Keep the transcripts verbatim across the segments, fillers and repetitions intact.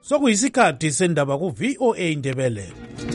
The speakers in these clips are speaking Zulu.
Sokuyisikhathi sendaba ku V O A Indebele.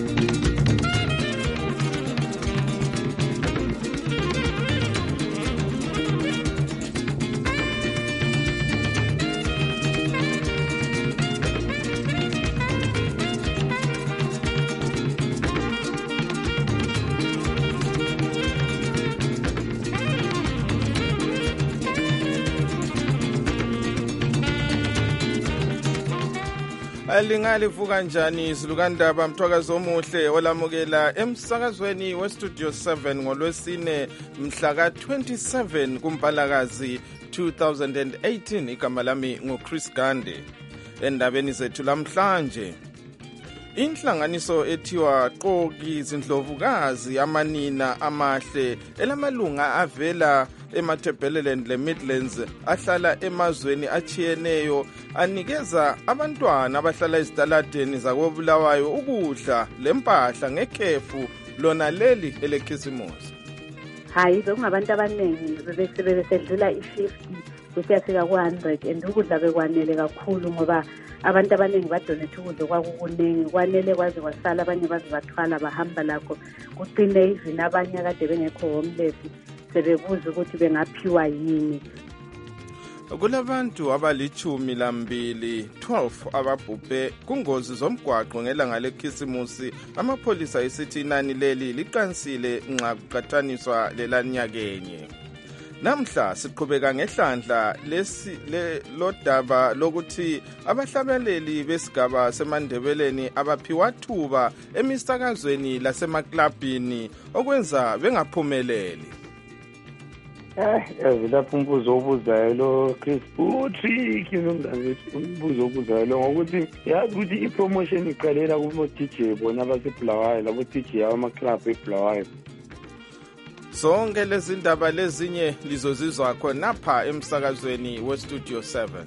Lingalivuka njani silukandaba mthwakazi omuhle olamukela emsakazweni westudio seven ngolwesine mhla ka twenty-seven kuMpalakazi two thousand eighteen. Igama lami nguChris Gande. Endabeni zethu lamhlanje, inhlanganiso ethiwa Qoki Izindlovukazi Amanina Amahle elamalunga avela eMatabeleland le Midlands ahlala emazweni achiyeneyo anikeza abantwana abahlala ezitaladeni zakoBulawayo ukudla lempahla ngekhefu lona leli elekhisimusi. Hayi, bekungabantu abaningi bebesedlula i-fifty kusiyafika ku one hundred and ukudla bekwanele kakhulu ngoba abantu abaningi badonate ukudla kwakukuningi, kwanele kwaze kwasala abanye baze bathwala bahamba lakho kucine even abanye kade bengekho homeless sebebuza ukuthi bengaphiwa yini. Kulabantu abalichumi lambili twelve ababhubhe kungozi zomgwaqo ngelanga lekhisimusi. Amapholisa isithi inani leli liqansile nxa kuqathaniswa lelanyakenye. Namhla siqhubeka ngehlandla lesi le lodaba lokuthi abahlabeleli besigaba semandebeleni abaphiwa thuba emisakazweni lasemaklabhini okwenza bengaphumeleli. Eh, yazilapho umbuzo obuzayo lo Chris utrick nomngane umbuzo obuzayo lo ngokuthi yazi ukuthi ipromotion iqalela kubo D J bona baseBulawayo labo D J ama club eBulawayo. Sonke lezi ndaba lezinye lizozizwa khona pha emsakazweni westudio seven.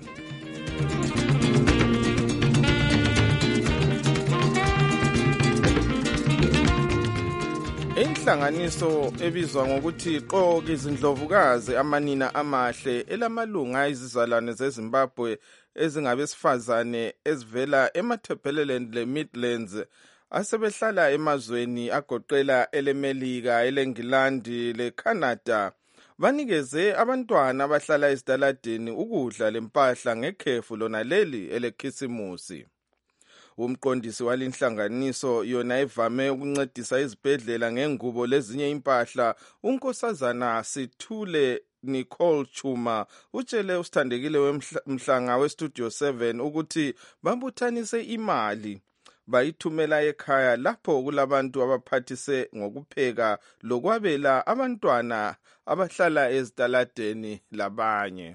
Inhlanganiso ebizwa ngokuthi Qoki Izindlovukazi Amanina Amahle elamalunga izizalwane zeZimbabwe ezingabesifazane ezivela eMatabeleland le Midlands asebehlala emazweni agoqela eleMelika, eleNgilandi leCanada banikeze abantwana abahlala ezitaladeni ukudla lempahla ngekhefu lona leli elekhisimusi. Umqondisi walinhlanganiso yona evame ukuncedisa izibhedlela ngengubo lezinye impahla, unkosazana Sithule Nicole Chuma utshele usithandekile wemhlanga westudio seven ukuthi babuthanise imali bayithumela ekhaya lapho kulabantu abaphathise ngokupheka lokwabela abantwana abahlala ezitaladeni labanye.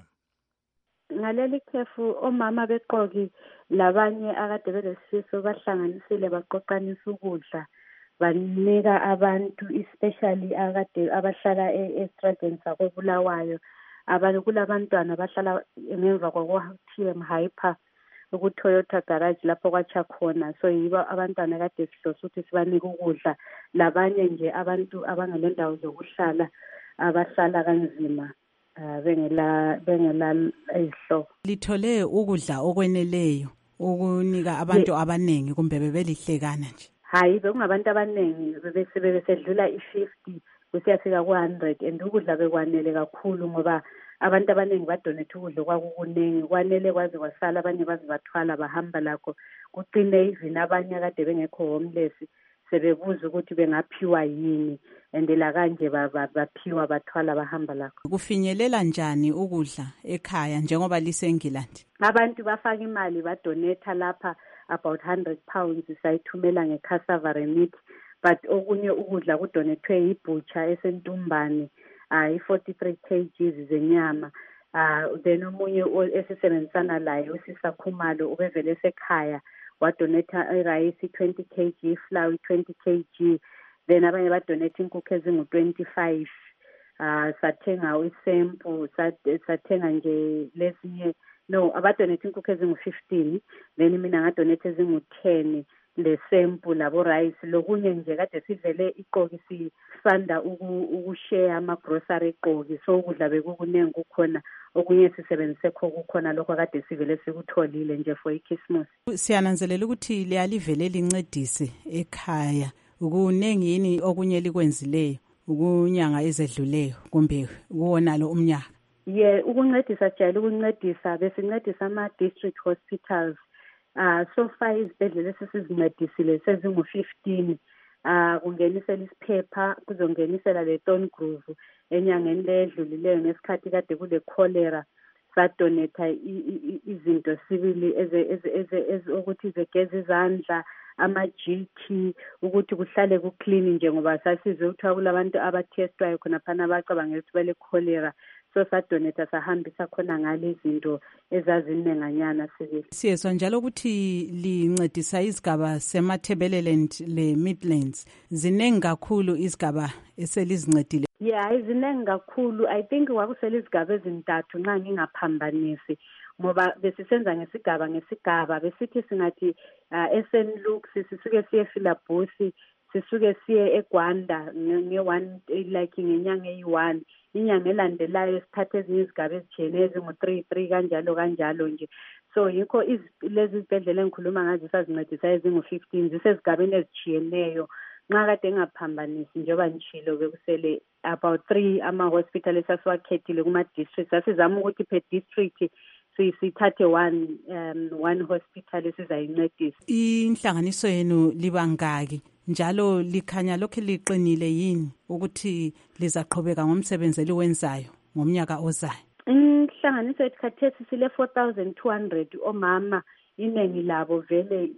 Ngaleli khefu omama beqoki labanye akade belesifiso bahlanganisile baqoqanisa ukudla banika abantu especially akade abahlala eStratton sakoBulawayo. Abantu kulabantwana abahlala ngemva kwa-T M Hyper ku-Toyota garage lapho kwacha khona, so yibo abantwana kade sihlose ukuthi sibanike ukudla. Labanye nje abantu abangalendawo zokuhlala abahlala kanzima bengela bengela izihlo. Lithole ukudla okweneleyo ukunika abantu abanengi kumbe bebelihlekana nje? Hayi, bekungabantu abaningi bebesedlula i-fifty kusiyafika ku one hundred and ukudla bekwanele kakhulu ngoba abantu abaningi badonate ukudla kwakukuningi, kwanele kwaze kwasala abanye baze bathwala bahamba lakho kucine even abanye kade bengekho homeless sebebuza ukuthi bengaphiwa yini endela kanje baphiwa bathwala bahamba lakho. Kufinyelela njani ukudla ekhaya njengoba liseNgilandi? Abantu bafaka imali badonate lapha about one hundred pounds sayithumela ngecassava remit, but okunye ukudla kudonethwe ibutcher esentumbane uh, forty-three kilograms zenyama. Uh, then omunye esisebenzisana laye usisakhumalo ubevele esekhaya wadonata irayisi twenty kilograms, iflour twenty kilograms, then abanye badonate inkukhu ezingu twenty-five. Uh, sathenga isempu, sathenga nje lesinye no abadonate inkukhu ezingu fifteen, then mina ngadonate ezingu ten, lesempu labo rice lokunye nje kade sivele iqoki sisanda ukushare ama-grocery eqoki so ukudla bekukuningi kukhona okunye sisebenzise kho kukhona lokho kade sivele sikutholile nje for iChristmas. Siyananzelela ukuthi liyalivele lincedise ekhaya kunengi yini okunye likwenzileyo ukunyanga ezedluleyo kumbe kuwona lo umnyaka? Ye ukuncedisa jayele ukuncedisa besincedisa ama-district hospitals. Uh, so far izibhedlela esesizincedisile sezingu fifteen. Uh, kungenisela isiphepha kuzongenisela le Thorn Grove enyangeni ledlulileyo ngesikhathi kade kule cholera sadonetha izinto sibili eze ukuthi zegeza izandla ama-G T ukuthi kuhlale kuclean nje ngoba sasizwe ukuthi kulabantu abathestwayo khona phana abacabangela ukuthi bale cholera so sadonetha sahambisa khona ngale izinto ezazinenganyana sibili. Siyezwa njalo ukuthi lincedisa izigaba seMatabeleland le Midlands zinengi kakhulu izigaba eselizincedile. Yeah, izinengi kakhulu. I think kwakusela izigaba ezintathu nxa ngingaphambanisi ngoba besisenza ngesigaba ngesigaba besithi singathi uh, S N Luke sisuke siye Philabusi sisuke siye eGwanda nge-one like ngenyanga eyi-one inyanga elandelayo sithathe ezinye izigaba ezijene ezingu three three kanjalo kanjalo nje so yikho lezi zibhedlela engikhuluma ngazo sazincedisa ezingu fifteen zisezigabeni ezijiyeneyo nxa kade ngaphambanisi njengoba nishilo bekusele about three ama-hospital esasiwakhethile kuma-district sasizama ukuthi per district sithathe one um one hospital esizayincedisa. Inhlanganiso yenu libangaki njalo likhanya lokho liqinile yini ukuthi lizaqhubeka ngomsebenzi eliwenzayo ngomnyaka ozayo? Inhlanganiso yethu khathesi sile four thousand two hundred omama iningi labo vele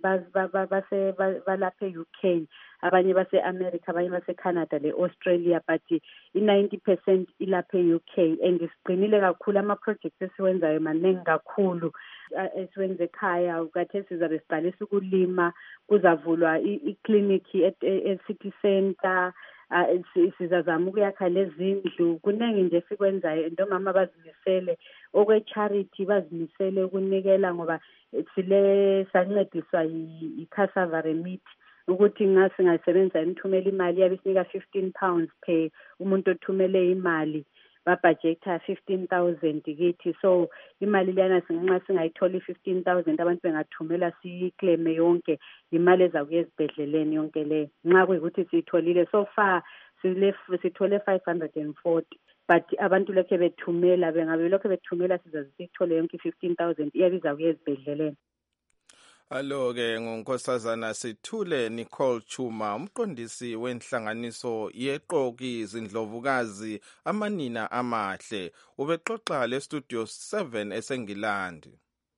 base balapha e-U K abanye base-America abanye base-Canada le-Australia but i-ninety percent ilapha e-U K and isiqinile kakhulu ama-projects esiwenzayo maningi kakhulu esiwenze ekhaya kade sizabe siqalisa ukulima kuzavulwa ikliniki e-City Center uh, sizazama ukuyakha lezindlu kuningi nje sikwenzayo and omama bazimisele okwe-charity bazimisele ukunikela ngoba sile sancediswa i-cassava remit ukuthi ngase ngasebenza ngithumela imali yabisinika fifteen pounds per umuntu othumele imali babudgeta fifteen thousand kithi so imali lena sinxa singayithola fifteen thousand abantu bengathumela siyiclaim yonke imali ezakuye ezibhedleleni yonke le nxa kuyikuthi siyitholile so far sile sithole five hundred forty but abantu lokho bethumela bengabe lokho bethumela sizazithole yonke fifteen thousand iyabiza kuye ezibhedleleni. Alo ke ngonkosazana Sithule Nicole Chuma umqondisi wenhlanganiso yeqoki izindlovukazi amanina amahle ubexoxa le studio seven eseNgilandi.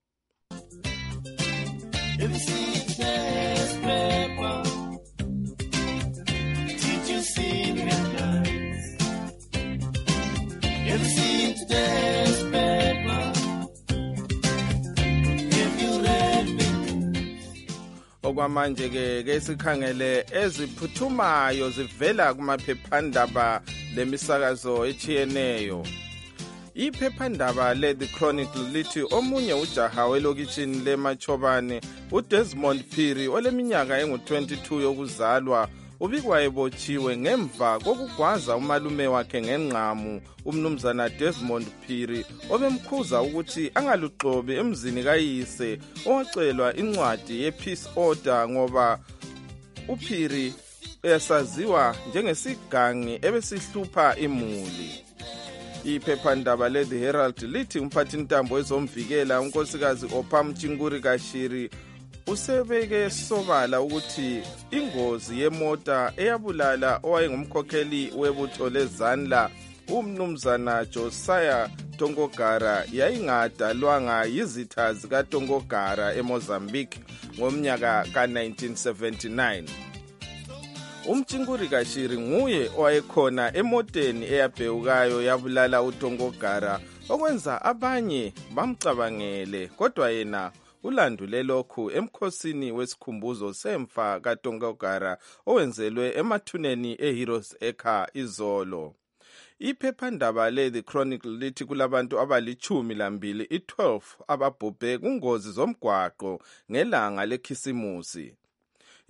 Okwamanje ke ke sikhangele eziphuthumayo zivela kumaphephandaba lemisakazo echiyeneyo. Iphephandaba le The Chronicle lithi omunye ujaha welokishini leMachobane uDesmond Phiri oleminyaka engu twenty-two yokuzalwa ubikwa ebotshiwe ngemva kokugwaza umalume wakhe ngenqamu umnumzana Desmond Phiri obemkhuza ukuthi angalugxobi emzini kayise owacelwa incwadi ye-peace order ngoba uPhiri esaziwa njengesigangi ebesihlupha imuli. Iphephandaba le The Herald lithi umphathintambo wezomvikela unkosikazi Opham Chinguri Kashiri usebeke sobala ukuthi ingozi yemota eyabulala owayengumkhokheli webutho lezandla umnumzana Josiah Tongogara yayingadalwanga yizitha zika Tongogara eMozambique ngomnyaka ka nineteen seventy-nine. Umchinguri Kashiri nguye owayekhona emoteni eyabhewukayo yabulala uTongogara okwenza abanye bamcabangele kodwa yena ulandule lokhu emkhosini wesikhumbuzo semfa kaTongogara owenzelwe emathuneni eHeroes Acre izolo. Iphephandaba le The Chronicle lithi kulabantu abalichumi lambili i-twelve ababhubhe kungozi zomgwaqo ngelanga lekhisimusi.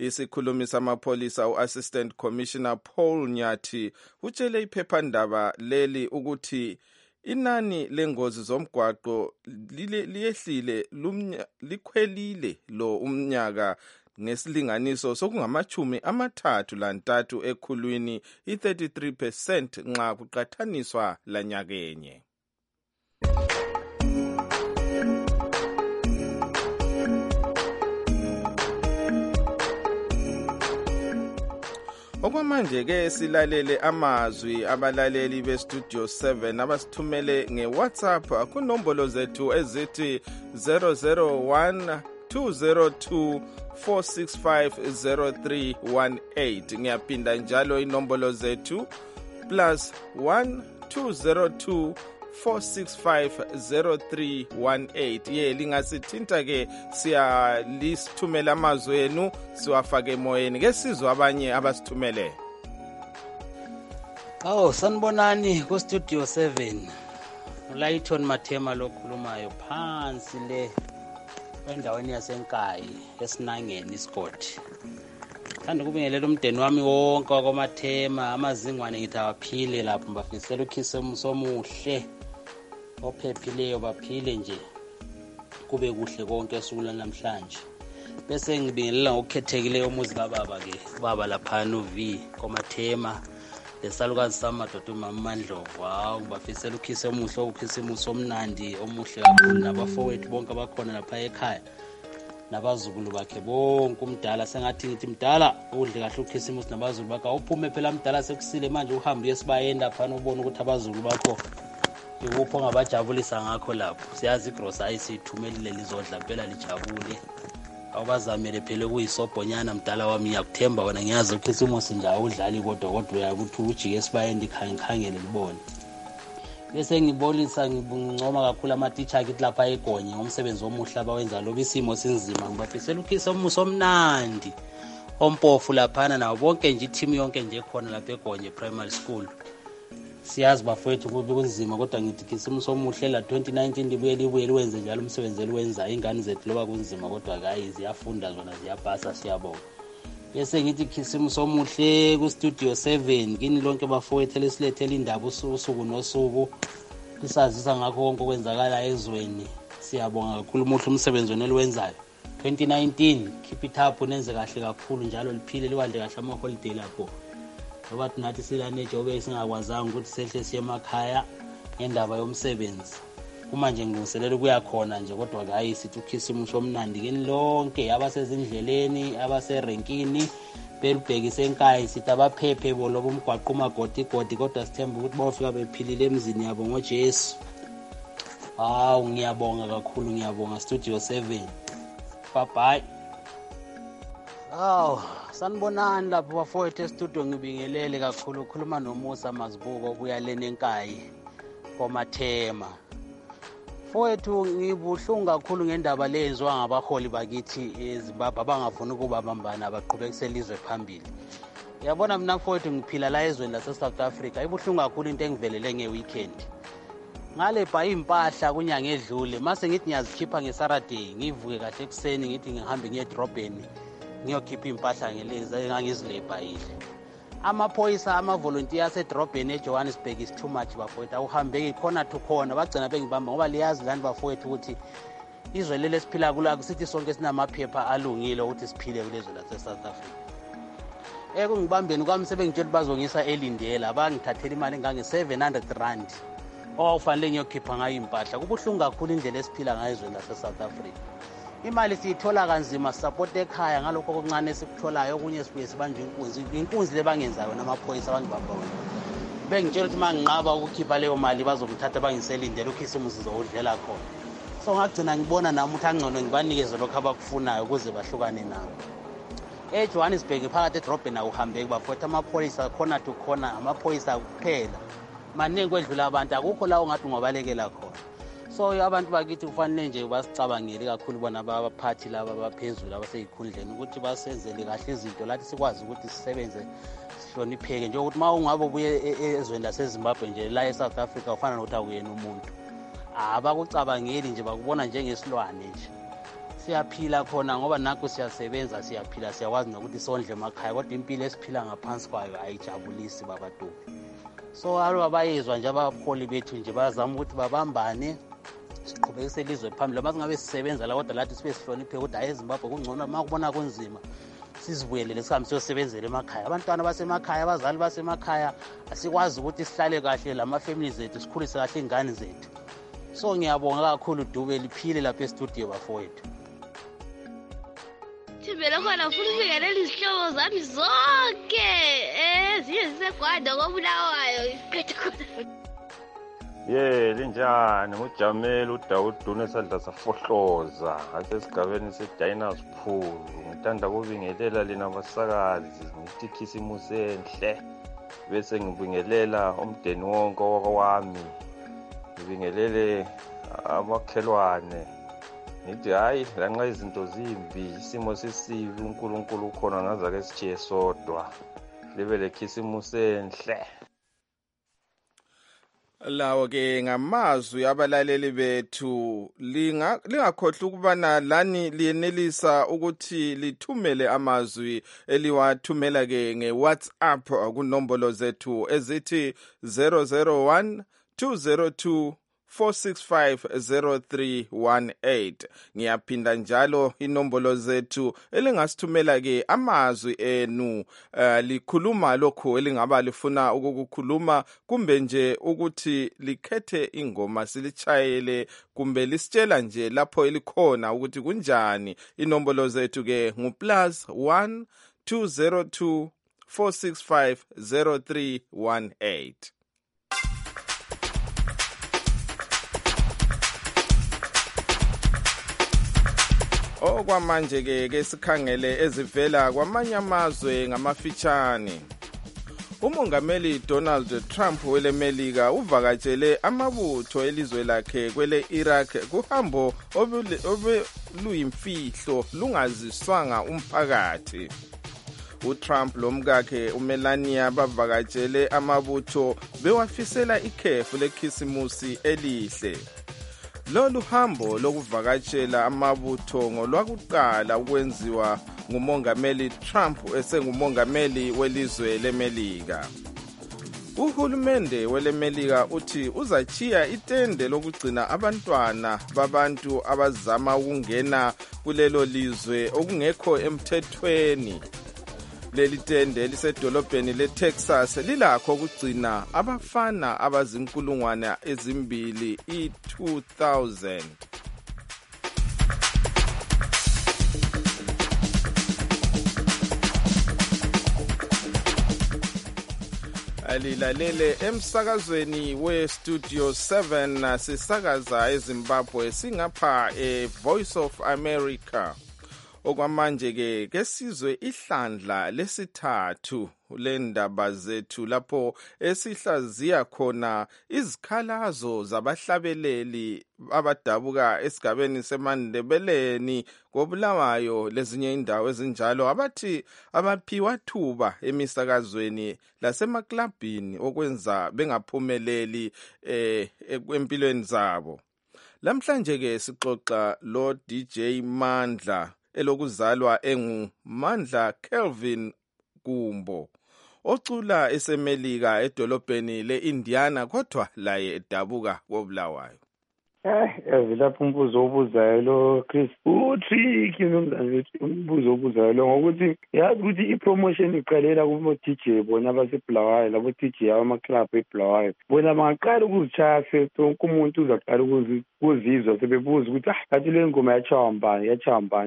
Isikhulumi samapholisa u-Assistant Commissioner Paul Nyathi utshele iphephandaba leli ukuthi inani lengozi zomgwaqo liyehlile likhwelile lo umnyaka ngesilinganiso sokungamachumi amathathu lantathu ekhulwini i-thirty-three percent nxa kuqathaniswa lanyakenye. Okwamanje ke silalele amazwi abalaleli bestudio seven abasithumele ngeWhatsApp kunombolo zethu ezithi zero zero one two zero two four six five zero three one eight. Ngiyaphinda njalo inombolo zethu plus one two zero two four six five zero three one eight. Ye lingasithinta ke siyalisithumela amazwi enu siwafake emoyeni ke sizwe abanye abasithumele. Oh, sanibonani ku studio seven. Ulayton Mathema lokhulumayo phansi le endaweni yasenkayi esinangeni isigodi. Thanda ukubingelela umndeni wami wonke wakoMathema, amazingwane ngithi awaphile lapho, mbafisela ukhiso somuhle ophephileyo, baphile nje kube kuhle konke esuku namhlanje. Bese ngibingelela ngokukhethekileyo umuzi kababa ke baba lapha no V koMathema lesalukazi samadoda uMama Mandlovu. Hawu ngibafisela ukhiso omuhle, ukhiso omnandi omuhle kakhulu, nabafowethu bonke abakhona lapha ekhaya nabazukulu bakhe bonke. Umdala sengathi ngithi mdala udle kahle ukhisimusi nabazulu bakhe, awuphume phela mdala sekusile manje uhambe uyesibayenda phana ubone ukuthi abazulu bakho ikupho ngabajabulisa ngakho lapho. Siyazi igrocery sithumelile lizodla phela lijabule, awubazamele phela kuyisobhonyana mdala wami. Ngiyakuthemba wena, ngiyazi ukhisimusi nje awudlali kodwa kodwa uyakuthi ujike esibayenda ikhangkhangele libone. Bese ngibolisa ngibuncoma kakhulu ama-teacher akithi lapha eGonye ngomsebenzi omuhle abawenza lo bisimo sinzima. Ngibafisela ukhiso omuso omnandi ompofu laphana nawo bonke nje team yonke nje khona lapha eGonye Primary School. Siyazi bafowethu kube kunzima kodwa ngithi khisimuso omuhle la twenty nineteen libuye libuye liwenze njalo umsebenzi eliwenza. Ingane zethu loba kunzima kodwa hayi ziyafunda zona ziyapasa, siyabonga. Bese ngithi khisimuso omuhle ku studio seven kini lonke bafowethu lesilethela indaba usuku nosuku lisazisa ngakho konke okwenzakala ezweni. Siyabonga kakhulu umuhle umsebenzi wenu eliwenzayo. twenty nineteen keep it up, nenze kahle kakhulu njalo liphile liwande kahle ama holiday lapho. Ngoba thinathi silane jobe singakwazanga ukuthi sehle siye emakhaya ngendaba yomsebenzi. Uma nje ngilungiselela ukuya khona nje kodwa hayi sithi ukhisimuso omnandi kini lonke abasezindleleni abaserenkini belubhekise enkayi sithi abaphephe bo lobo umgwaqo umagodi godi kodwa sithemba ukuthi bafika bephilile emzini yabo ngoJesu. Hawu ngiyabonga kakhulu, ngiyabonga studio seven. Bye bye. Aw sanibonani lapho bafowethu estudio, ngibingelele kakhulu. Ukhuluma noMusa Mazibuko obuya lena enkayi koMathema. Fowethu ngibuhlungu kakhulu ngendaba lenziwa ngabaholi bakithi eZimbabwe abangafuni ukubabambana abaqhubekisela izwe phambili. Yabona mina fowethu ngiphila la ezweni lase South Africa, ibuhlungu kakhulu into engivelele ngeweekend. Ngale bha impahla kunyanga edlule, mase ngithi ngiyazikhipha ngeSaturday, ngivuke kahle ekseni ngithi ngihambe ngiye edrobheni ngiyokhipha impahla ngeleza engangizilebhayile. Amaphoyisa ama-volunteers edrobheni eJohannesburg is too much bafowethu, awuhambeki khona to khona bagcina bengibamba ngoba liyazi lani bafowethu ukuthi izwe leli esiphila kulo akusithi sonke sinamaphepha alungile ukuthi siphile kulezwe lase-South Africa. Ekungibambeni kwami sebengitshela bazongisa elindela, abangithathela imali engange-seven hundred rand okufanele ngiyokhipha ngayo impahla. Kubuhlungu kakhulu indlela esiphila ngayo ezweni lase-South Africa. Imali siyithola kanzima, support ekhaya ngalokho okuncane sikutholayo, okunye sibuye sibanjwe inkunzi. Inkunzi lebangenza yona amaphoyisa abangibamba wona. Bengitshela ukuthi manginqaba ukukhipha leyo mali bazongithatha bangiselindele ukhisimusi zowudlela khona. So ngagcina ngibona nami ukuthi angcono ngibanikeze lokho abakufunayo ukuze bahlukane nabo. EJohannesburg phakathi edrobheni awuhambeki bafowethu, amaphoyisa khona to khona, amaphoyisa kuphela. Maningi kwedlula abantu, akukho la ungathi ungabalekela khona. So abantu bakithi kufanele nje basicabangele kakhulu bona abaphathi laba abaphezulu abaseyikhundleni ukuthi basenzele kahle izinto lathi sikwazi ukuthi sisebenze sihlonipheke. Nje ukuthi uma ungabe ubuye ezweni laseZimbabwe nje la eSouth Africa ufana nokuthi akuyena umuntu, abakucabangeli nje bakubona njengesilwane nje. siyaphila khona ngoba nakho siyasebenza siyaphila siyakwazi nokuthi sondle emakhaya kodwa impilo esiphila ngaphansi kwayo ayijabulisi babatubi. So alo abayizwa nje abaholi bethu nje bazama ukuthi babambane siqhubekise ilizwe phambili. Uma singabe sisebenza la kodwa lathi sibe sihloniphe ukuthi hayi eZimbabwe kungcono uma kubona kunzima sizibuyelele sihambe siyosebenzela emakhaya. Abantwana basemakhaya, abazali basemakhaya asikwazi ukuthi sihlale kahle lama-families ethu, sikhulise kahle ingane zethu. So ngiyabonga kakhulu Dube, liphile lapha e-studio bafowethu. Thibele khona futhi ufikelele izihlobo zami zonke eziye zisegwada koBulawayo iqedwe khona. Ye linjani ngujamela uDawuduna esadla safohloza asesigabeni seDiners Pool. Ngithanda kubingelela lina abasakazi ngithi Khisimusi enhle bese ngibingelela umndeni wonke wami, ngibingelele amakhelwane. Ngithi hayi lanxa izinto zimbi isimo sisibi uNkulunkulu ukhona ngaza ke sijiye sodwa. Libe le Khisimusi enhle. Lawo ke ngamazwi abalaleli bethu, lingakhohlwa ukubana lani liyenelisa ukuthi lithumele amazwi eliwathumela ke ngeWhatsApp kunombolo zethu ezithi zero zero one two zero two four six five zero three one eight. Ngiyaphinda njalo inombolo zethu elingasithumela ke amazwi enu, uh, likhuluma lokho elingaba lifuna ukukukhuluma kumbe nje ukuthi likhethe ingoma silichayele kumbe lisitshela nje lapho elikhona ukuthi kunjani. Inombolo zethu ke ngu plus one two zero two four six five zero three one eight. Okwamanje ke ke sikhangele ezivela kwamanye amazwe ngamafitshane. Umongameli Donald Trump welemelika uvakatshele amabutho elizwe lakhe kwele Iraq kuhambo obeluyimfihlo lungaziswanga umphakathi. uTrump lomkakhe uMelania bavakatshele amabutho bewafisela ikhefu lekhisimusi elihle. Lolu hambo lokuvakatshela amabutho ngolwakuqala ukwenziwa ngumongameli Trump esengumongameli welizwe leMelika. Uhulumende weleMelika uthi uzachiya itende lokugcina abantwana babantu abazama ukungena kulelo lizwe okungekho emthethweni. Leli tende lisedolobheni leTexas lilakho ukugcina abafana abazinkulungwane ezimbili i-two thousand. Alilalele emsakazweni we-Studio seven sisakaza eZimbabwe singapha e-Voice of America. Okwamanje ke kesizwe ihlandla lesithathu lendaba zethu lapho esihlaziya khona izikhalazo zabahlabeleli abadabuka esigabeni seMandebeleni koBulawayo lezinye indawo ezinjalo abathi abaphiwa thuba emisakazweni lasemaklabhini okwenza bengaphumeleli eh empilweni zabo. Lamhlanje ke sixoxa lo D J Mandla elokuzalwa enguMandla Kelvin Kumbo ocula eseMelika edolobheni leIndiana kodwa laye edabuka koBulawayo. Eh yazilapha umbuzo obuzayo lo Chris utricky nomzansi umbuzo obuzayo lo ngokuthi yazi ukuthi ipromotion iqalela kubo D J bona abaseBulawayo labo D J ama club eBulawayo bona bangaqala ukuzichaya sonke umuntu uzaqala ukuzizwa sebebuza ukuthi ah kathi le ngoma yachamba yachamba.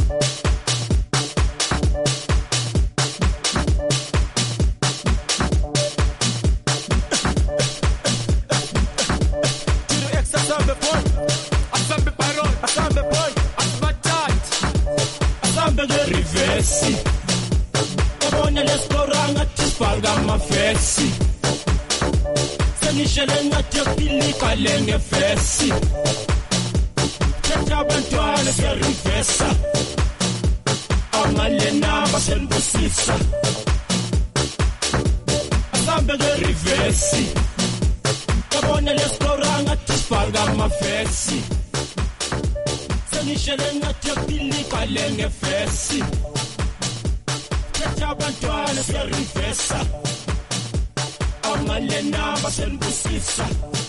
Reverse, abona leskoranga tisparga mafesi, senishele ngatekilika lenge fesi, teta bantwana se reverse, amalena basembusisa, asambe ge reverse, abona leskoranga tisparga mafesi. nishele ngathi yaphilika le ngefesi abantwana siyarivesa amalena basenibusisa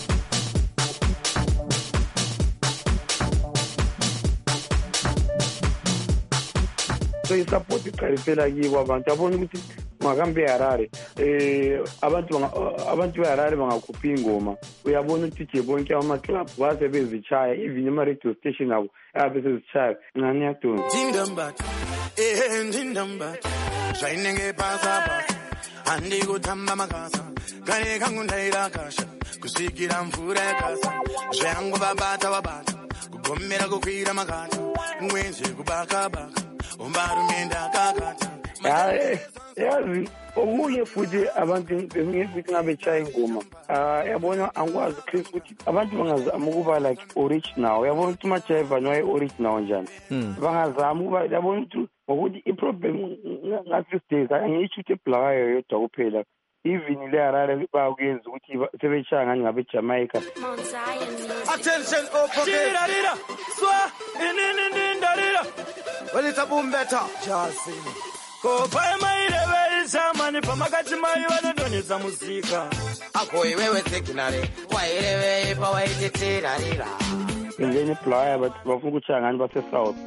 so isupport iqalisela kibo abantu abona ukuthi makambe eHarare eh abantu abantu beHarare bangakhupha ingoma uyabona ukuthi nje bonke ama club base bezichaya even ama radio station abo abe sezichaya ngani yadona Tindambat eh Tindambat Shine ngepasa andi kuthamba makasa kane kangundaira kasha kusikira mvura yakasa zvangu babata babata kugomera kukwira makata mwenje kubaka baka umbaru menda kakata hayi yazi omunye futhi abantu bengithi ngabe chaya ingoma ah yabona angikwazi Chris ukuthi abantu bangazama ukuba like original yabona ukuthi machiva no original njani bangazama ukuba yabona ukuthi ngokuthi iproblem ngathi days angisho ukuthi eblawayo yodwa kuphela even le Harare bakuyenza ukuthi sebechaya ngani ngabe Jamaica attention okay rira swa ininindindarira walita bumbeta jasi ko pai mai level samani pamakati mai vanodoneza muzika ako iwewe signal wairewe pa waitetera rira ngene playa but bafuna ukuchaya ngani base south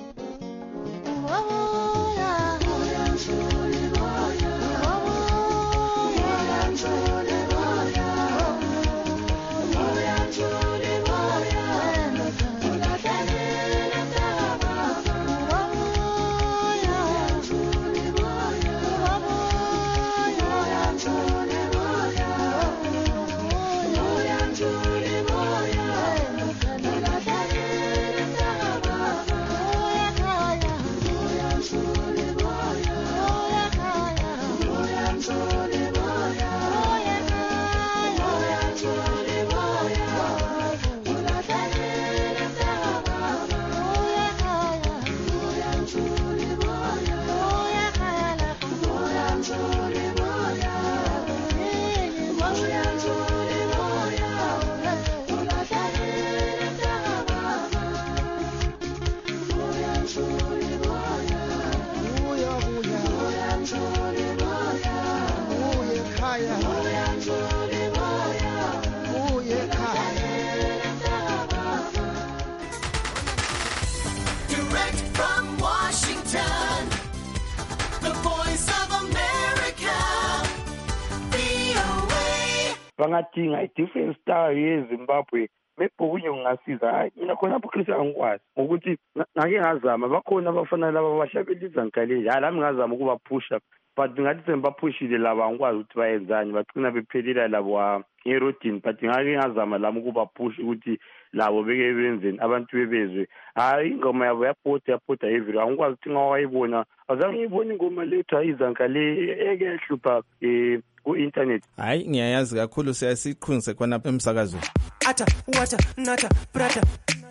bangadinga i-different style yeZimbabwe bebhukunye ngasiza hayi mina khona lapho Chris angikwazi ukuthi ngake ngazama bakhona abafana laba bashabeliza ngikaleli hayi lami ngazama ukuba pusha but ngathi sembaphushile laba angikwazi ukuthi bayenzani bagcina bephelela labo ngerodini but ngake ngazama lami ukuba push ukuthi labo beke benzeni abantu bebezwe hayi ingoma yabo yapota yapota every angikwazi ukuthi ngawayibona azange ngibone ingoma lethu ayizankale ekehlupha eh ku-internet hayi ngiyayazi kakhulu siyasiqhunze khona emsakazweni ata wata nata prata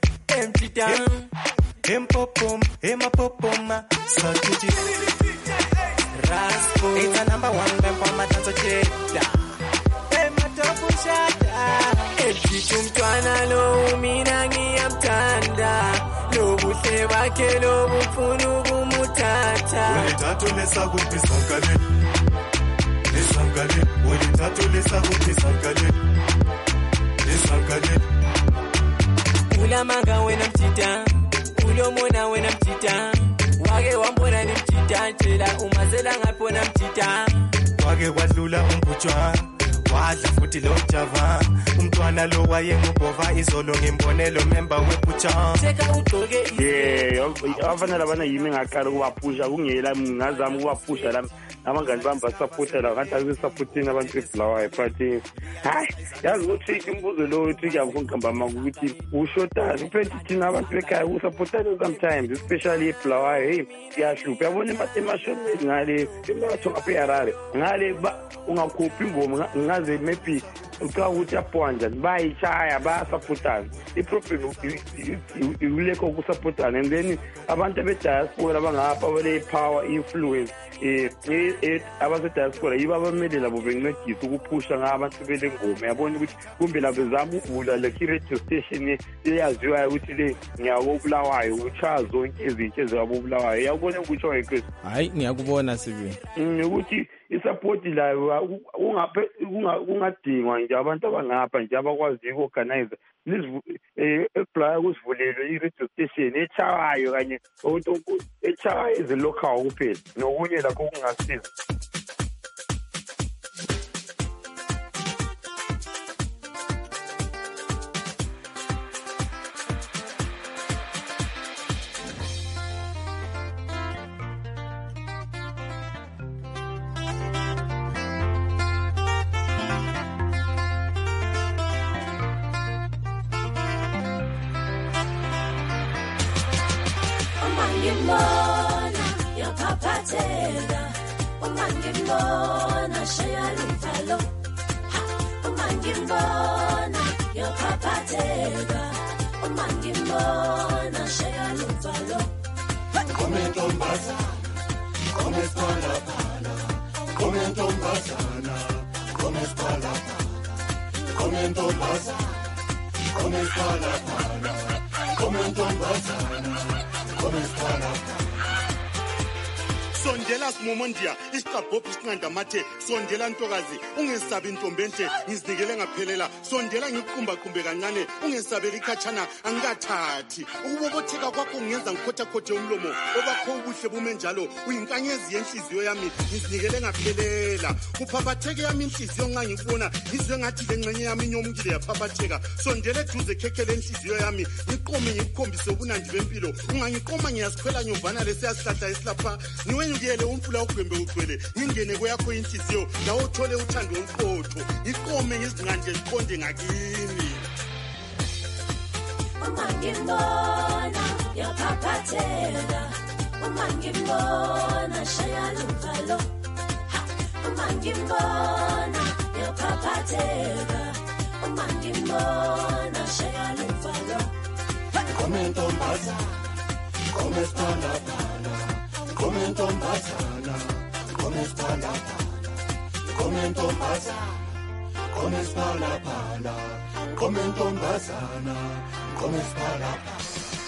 empty down empopom emapopoma satiti raspo it's a number one band for matanzo cheta ematopu shata ejitu mtwana lo mina ngiyamthanda lo buhle bakhe lo bufunu kumuthatha ulithathu lesakuphi sankale Sankale, ulithathu lesakuphi sankale Sankale ulamanga wena mtita ulomona wena mtita wake wambona ni mtita tshela umazela ngapona mtita wake kwadlula umbutshwa wadla futhi lo java umntwana lo wayengubhova izolo ngimbonelo member webucha cheka ugcoke yeah afanele abana yimi ngaqala ukubaphusha kungela ngazama ukubaphusha la abangani bami basupporta la kanti akusupporting abantu beflower but hayi yazi ukuthi imbuzo lo uthi kuyabonga mama ukuthi ushoda kuphela thina abantu bekhaya usupporta sometimes especially iflower hey siyahlupa yabona emashoneni ngale ematho ngapha eHarare ngale ungakhuphi ingoma ngaze maybe ucanga ukuthi yaphowa njani bayayishaya bayasapotana. I-problem ilekho ukusapotana, and then abantu abediaspora abangapha abale-power influence um abasediaspora yibo abamele labo bencedisa ukuphusha ng'abantu bele ngoma. Yabona ukuthi kumbe labo bezama ukuvula lekho i-radio station eyaziwayo ukuthi le ngiyakobulawayo uchaya zonke izinto ezabobulawayo. Yabona ukutsho Chris? Hayi, ngiyakubona Sibini. Ukuthi i-support layo kungadingwa nje abantu abangapha nje abakwazi uku-organize eplaya kusivulelwe i-radio station echawayo kanye echawayo ezilocal kuphela nokunye lakho okungasiza. Ngibona yaphaphazela uma ngibona shaya luvalo, uma ngibona yaphaphazela uma ngibona shaya luvalo. Komentombazana, komespalapala, komentombazana, komespalapala, komentombazana, komespalapala, komentombazana. Sondela simomondia isiqabhophi sinqanda mathe, sondela ntokazi ungesabi intombi enhle ngizinikele ngaphelela, sondela ngiqhumba qhumbe kancane ungesabeli ikhatshana angikathathi. Ukubobotheka kwakho ngenza ngikhotha khothe umlomo, obakho ubuhle bume njalo uyinkanyezi yenhliziyo yami ngizinikele ngaphelela. Kuphaphatheke yami inhliziyo nxa ngikubona ngizwe ngathi lengxenye yami inyomukile yaphaphatheka. Sondela eduze khekhele inhliziyo yami ngiqome ngikukhombise ubunandi bempilo, ungangiqoma ngiyasikhwela nyovana lesiyasihlahla esilapha niwenyukele umfula ugwembe ugcwele ngingene kweyakho inhliziyo lawo uthole uthando oluqotho ngiqome ngizinqanje ziqonde ngakini. Uma ngibona yaphaphathela, uma ngibona shaya luvalo, uma ngibona yaphaphathela, uma ngibona shaya luvalo. Komentombazana, komespalapala, komentombazana, komespalapala, komentombazana, komespalapala, komentombazana, komespalapala.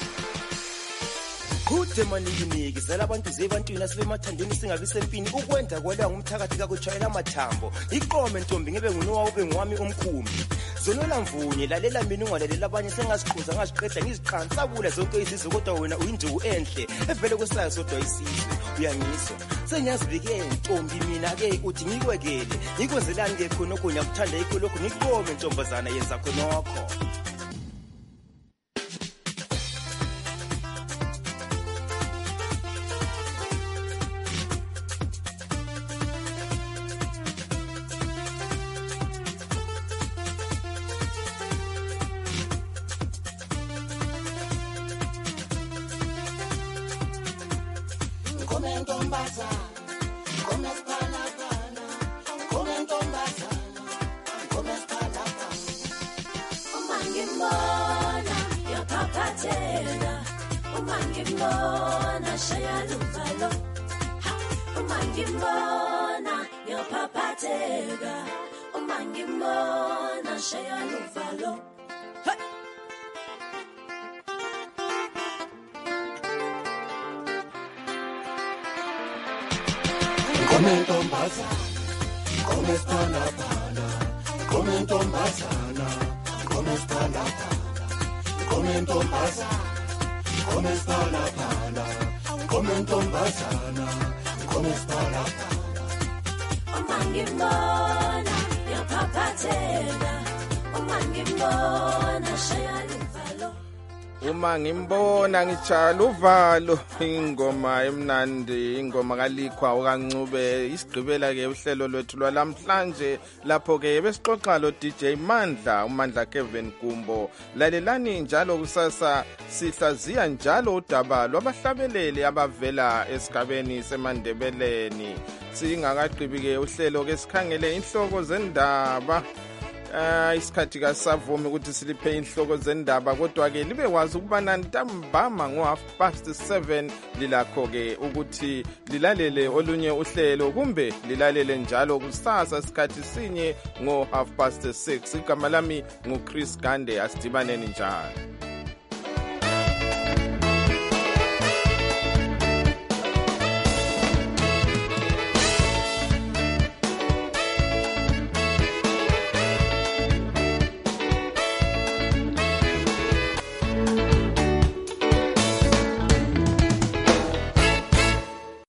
Kude maningi zela abantu zebantwini asibemathandeni singabi sempini ukwenda kwela ngumthakathi kakutshayela amathambo iqome ntombi ngebe ngunowa ube ngwami umkhumbi zonela mvunye lalela mina ungalalela abanye sengaziqhuza ngaziqeda ngiziqhansabula zonke izizwe kodwa wena uyinduku enhle evele kwesayo sodwa isizwe uyangizwa senyazibike ntombi mina ke uthi ngikwekele ngikwenzelani ke khonokho nyakuthanda ikho lokho ngiqome ntombazana yenza khonokho. Komentombazana, komespalapala, komentombazana, komespalapala, komentombazana, komespalapala, komentombazana, komespalapala. Uma ngibona yaphaphathela, uma ngibona shaya luvalo. uma ngimbona ngijala uvalo ingoma emnandi ingoma kaLikhwa ukaNcube isigqibela ke uhlelo lwethu lwalamhlanje lapho ke besixoxa lo D J Mandla uMandla Kevin Gumbo lalelani njalo kusasa sihlaziya njalo udaba lwabahlabeleli abavela esigabeni seMandebeleni singakaqhibi ke uhlelo ke sikhangele inhloko zendaba. Uh, isikhathi kasavumi ukuthi siliphe inhloko zendaba kodwa ke libe kwazi ukubana ntambama ngo half past seven lilakho ke ukuthi lilalele olunye uhlelo kumbe lilalele njalo kusasa isikhathi sinye ngo half past six igama lami ngu Chris Gande asidibaneni njalo.